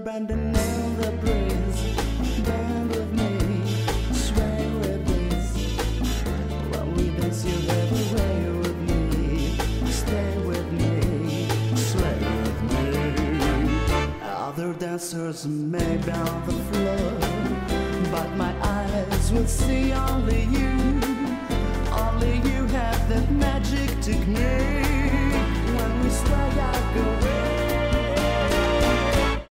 bending in the breeze. Bend with me, sway with this. When we dance, you have a way with me. Stay with me, sway with me. Other dancers may be on the floor, but my eyes will see only you. Only you have that magic technique. When we sway, I go away.